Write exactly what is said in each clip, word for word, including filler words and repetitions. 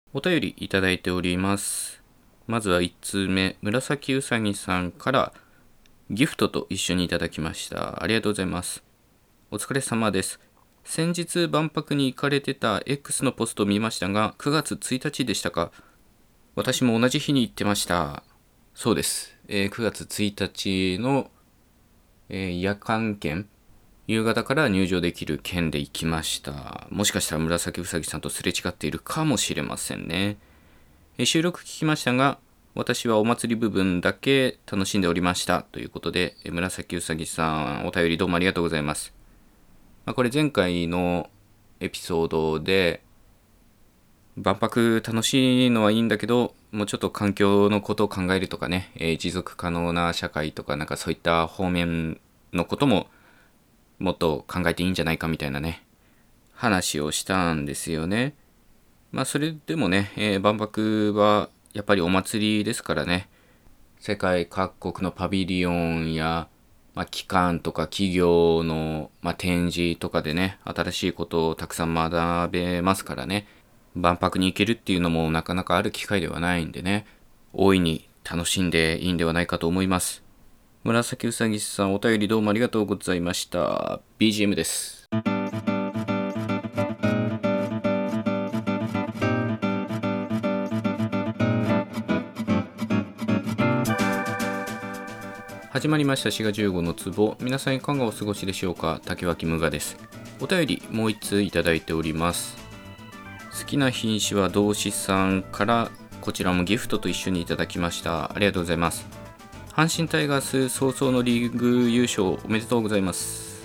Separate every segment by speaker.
Speaker 1: お便りいただいております。まずはいっつうめ、紫うさぎさんからギフトと一緒にいただきました。ありがとうございます。お疲れ様です。先日万博に行かれてた X のポストを見ましたが、くがつついたちでしたか？私も同じ日に行ってました。そうです。えーくがつついたちの、えー夜間券、夕方から入場できる券で行きました。もしかしたら紫うさぎさんとすれ違っているかもしれませんね。えー収録聞きましたが、私はお祭り部分だけ楽しんでおりましたということで、えー紫うさぎさん、お便りどうもありがとうございます。まあ、これ前回のエピソードで、万博楽しいのはいいんだけど、もうちょっと環境のことを考えるとかね、えー持続可能な社会とか、なんかそういった方面のことももっと考えていいんじゃないかみたいなね、話をしたんですよね。まあそれでもね、えー万博はやっぱりお祭りですからね、世界各国のパビリオンや、まあ、機関とか企業の、まあ、展示とかでね、新しいことをたくさん学べますからね、万博に行けるっていうのもなかなかある機会ではないんでね、大いに楽しんでいいんではないかと思います。紫うさぎさん、お便りどうもありがとうございました。ビージーエム です。始まりましたしがじゅうごの壺。皆さんいかがお過ごしでしょうか？竹脇無我です。お便りもう一通いただいております。好きな品種は同志さんから、こちらもギフトと一緒にいただきました。ありがとうございます。阪神タイガース早々のリーグ優勝おめでとうございます。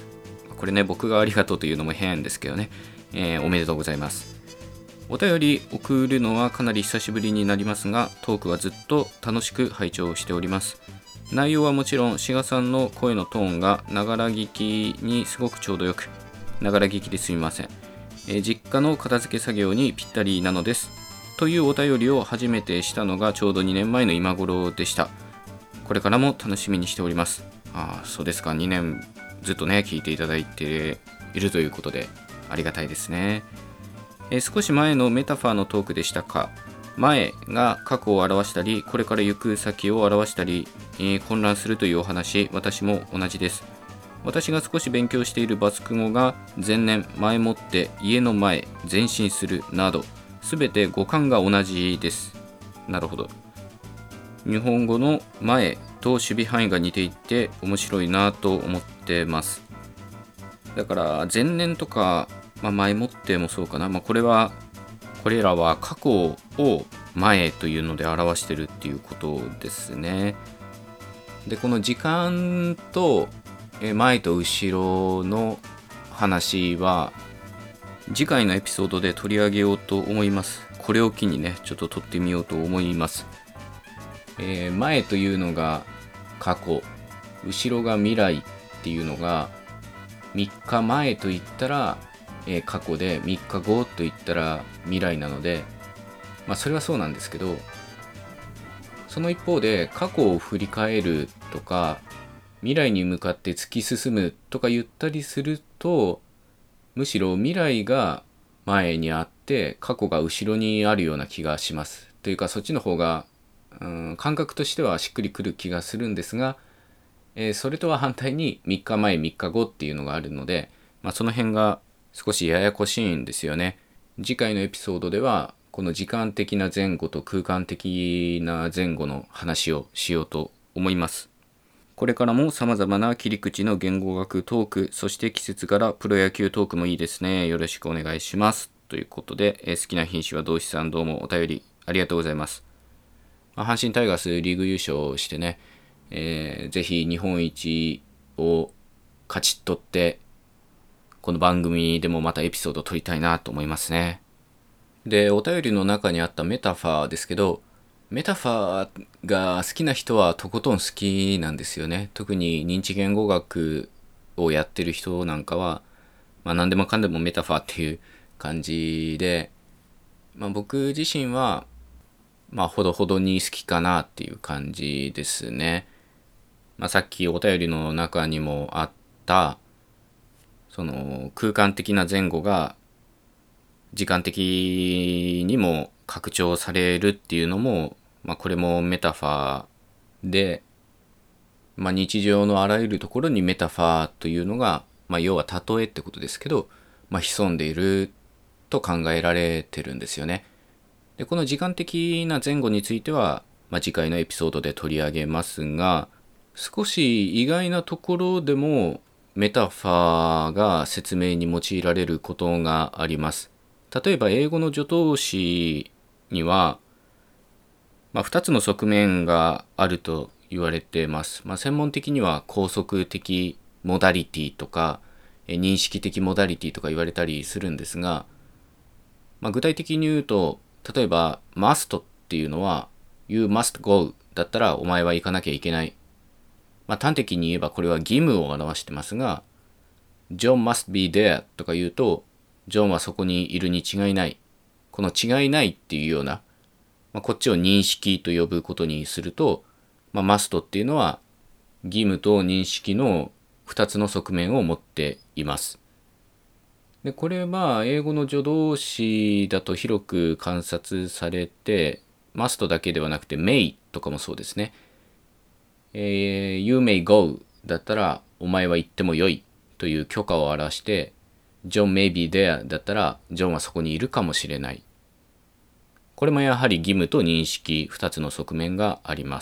Speaker 1: これね、僕がありがとうというのも変ですけどね、えーおめでとうございます。お便り送るのはかなり久しぶりになりますが、トークはずっと楽しく拝聴しております。内容はもちろん、志賀さんの声のトーンがながら聞きにすごくちょうどよく、ながら聞きですみません。えー実家の片付け作業にぴったりなのです。というお便りを初めてしたのがちょうどにねんまえの今頃でした。これからも楽しみにしております。ああ、そうですか。にねんずっとね、聞いていただいているということで、ありがたいですね。えー少し前のメタファーのトークでしたか？前が過去を表したり、これから行く先を表したり、えー混乱するというお話、私も同じです。私が少し勉強しているバスク語が前年、前もって、家の前、前進するなど、すべて語感が同じです。なるほど。日本語の前と守備範囲が似ていて面白いなと思ってます。だから前年とか、まあ、前もってもそうかな、まあ、これはこれらは過去を前というので表してるっていうことですね。でこの時間とえ前と後ろの話は次回のエピソードで取り上げようと思います。これを機にねちょっと撮ってみようと思います。えー前というのが過去、後ろが未来っていうのがみっかまえと言ったら、えー過去でみっかごと言ったら未来なので、まあそれはそうなんですけど、その一方で過去を振り返るとか未来に向かって突き進むとか言ったりすると、むしろ未来が前にあって過去が後ろにあるような気がします。というかそっちの方が、うん、感覚としてはしっくりくる気がするんですが、えーそれとは反対にみっかまえみっかごっていうのがあるので、まあ、その辺が少しややこしいんですよね。次回のエピソードではこの時間的な前後と空間的な前後の話をしようと思います。これからも様々な切り口の言語学トーク、そして季節柄プロ野球トークもいいですね。よろしくお願いします。ということで、えー好きな品種は同志さん、どうもお便りありがとうございます。まあ阪神タイガースリーグ優勝してね、えーぜひ日本一を勝ち取って、この番組でもまたエピソードを撮りたいなと思いますね。で、お便りの中にあったメタファーですけど、メタファーが好きな人はとことん好きなんですよね。特に認知言語学をやってる人なんかは、まあ何でもかんでもメタファーっていう感じで、まあ僕自身は、まあほどほどに好きかなっていう感じですね。まあさっきお便りの中にもあった、その空間的な前後が時間的にも拡張されるっていうのも、まあ、これもメタファーで、まあ、日常のあらゆるところにメタファーというのが、まあ、要は例えってことですけど、まあ、潜んでいると考えられてるんですよね。で、この時間的な前後については、まあ、次回のエピソードで取り上げますが、少し意外なところでもメタファーが説明に用いられることがあります。例えば英語の助動詞には、まあ、ふたつの側面があると言われています。まあ、専門的には拘束的モダリティとか認識的モダリティとか言われたりするんですが、まあ、具体的に言うと、例えば must っていうのは you must go だったらお前は行かなきゃいけない。まあ、端的に言えばこれは義務を表してますが、John must be there とか言うと、ジョンはそこにいるに違いない。この違いないっていうような、まあ、こっちを認識と呼ぶことにすると、まあ、must っていうのは義務と認識のふたつの側面を持っています。で、これは英語の助動詞だと広く観察されて、must だけではなくて may とかもそうですね。えー、you may go だったらお前は行ってもよいという許可を表して、John may be there だったらジョンはそこにいるかもしれない。これもやはり義務と認識ふたつの側面があります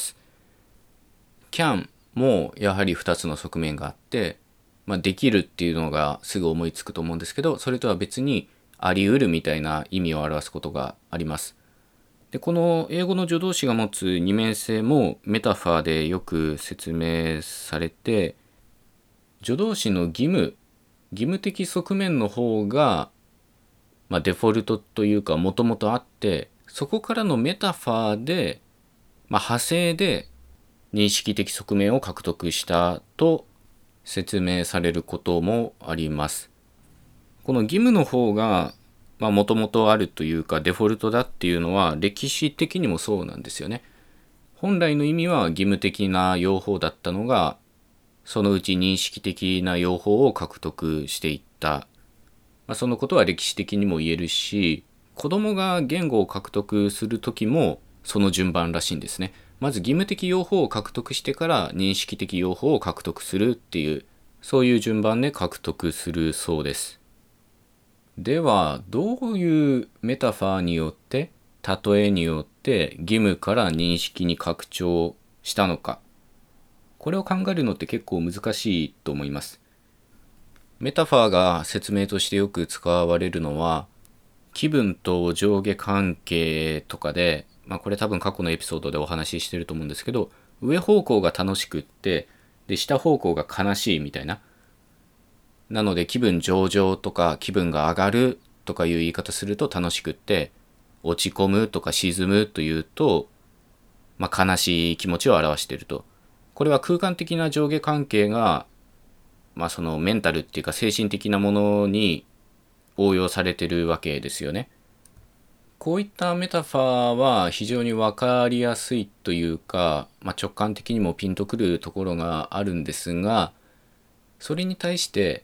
Speaker 1: 。can もやはりふたつの側面があって、まあ、できるっていうのがすぐ思いつくと思うんですけど、それとは別にあり得るみたいな意味を表すことがあります。で、この英語の助動詞が持つ二面性もメタファーでよく説明されて、助動詞の義務、義務的側面の方が、まあ、デフォルトというかもともとあって、そこからのメタファーで、まあ、派生で認識的側面を獲得したと説明されることもあります。この義務の方がもともとあるというかデフォルトだっていうのは歴史的にもそうなんですよね。本来の意味は義務的な用法だったのが、そのうち認識的な用法を獲得していった。まあ、そのことは歴史的にも言えるし、子供が言語を獲得するときもその順番らしいんですね。まず義務的用法を獲得してから認識的用法を獲得するっていう、そういう順番で獲得するそうです。では、どういうメタファーによって、例えによって義務から認識に拡張したのか。これを考えるのって結構難しいと思います。メタファーが説明としてよく使われるのは、気分と上下関係とかで、まあこれ多分過去のエピソードでお話ししてると思うんですけど、上方向が楽しくって、で下方向が悲しいみたいな。なので気分上々とか気分が上がるとかいう言い方すると楽しくって、落ち込むとか沈むというと、まあ、悲しい気持ちを表していると。これは空間的な上下関係が、まあ、そのメンタルっていうか精神的なものに応用されているわけですよね。こういったメタファーは非常に分かりやすいというか、まあ、直感的にもピンとくるところがあるんですが、それに対して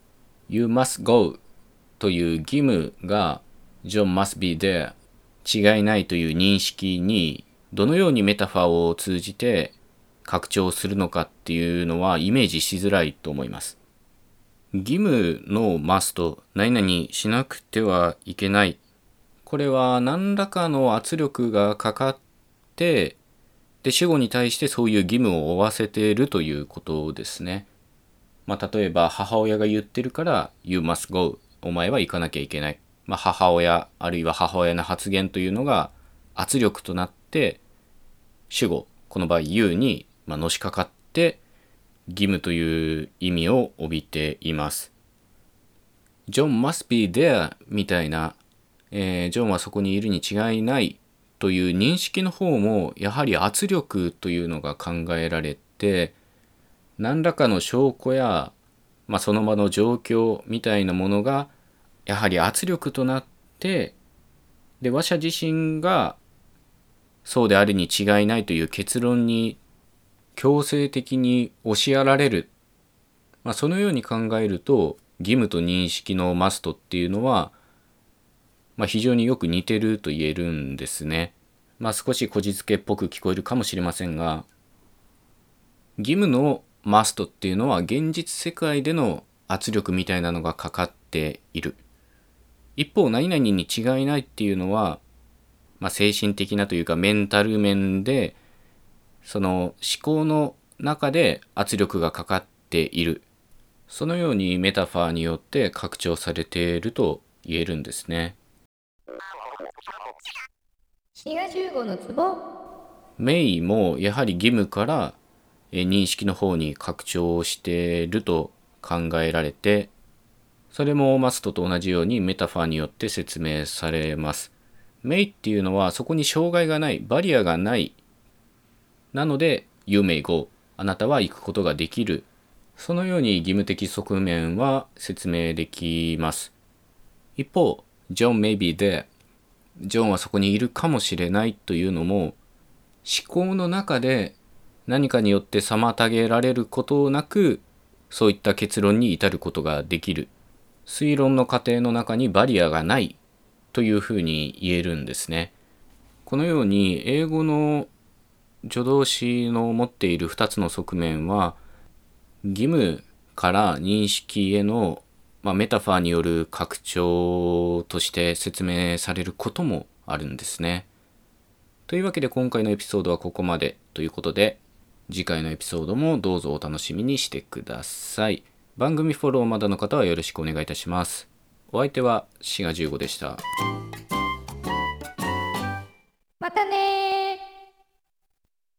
Speaker 1: You must go という義務が John must be there 違いないという認識にどのようにメタファーを通じて拡張するのかっていうのはイメージしづらいと思います。義務の must 何々しなくてはいけない。これは何らかの圧力がかかってで主語に対してそういう義務を負わせているということですね。まあ、例えば母親が言ってるから You must go お前は行かなきゃいけない、まあ、母親あるいは母親の発言というのが圧力となって主語この場合 You にまあのしかかって義務という意味を帯びています。 John must be there みたいな、えー、ジョンはそこにいるに違いないという認識の方もやはり圧力というのが考えられて、何らかの証拠や、まあ、その場の状況みたいなものがやはり圧力となって、で話者自身がそうであるに違いないという結論に強制的に押しやられる、まあ、そのように考えると義務と認識のマストっていうのはまあ、非常によく似てると言えるんですね。まあ、少しこじつけっぽく聞こえるかもしれませんが、義務のマストっていうのは現実世界での圧力みたいなのがかかっている。一方、何々に違いないっていうのは、まあ、精神的なというかメンタル面で、その思考の中で圧力がかかっている。そのようにメタファーによって拡張されていると言えるんですね。
Speaker 2: 滋賀じゅうごのツボ。
Speaker 1: メイもやはり義務から認識の方に拡張していると考えられて、それもマストと同じようにメタファーによって説明されます。メイっていうのはそこに障害がない、バリアがない。なので、You may go。あなたは行くことができる。そのように義務的側面は説明できます。一方、John may be there。ジョンはそこにいるかもしれないというのも、思考の中で何かによって妨げられることなく、そういった結論に至ることができる。推論の過程の中にバリアがないというふうに言えるんですね。このように英語の助動詞の持っているふたつの側面は、義務から認識への、まあ、メタファーによる拡張として説明されることもあるんですね。というわけで今回のエピソードはここまでということで、次回のエピソードもどうぞお楽しみにしてください。番組フォローまだの方はよろしくお願いいたします。お相手は滋賀じゅうごでした。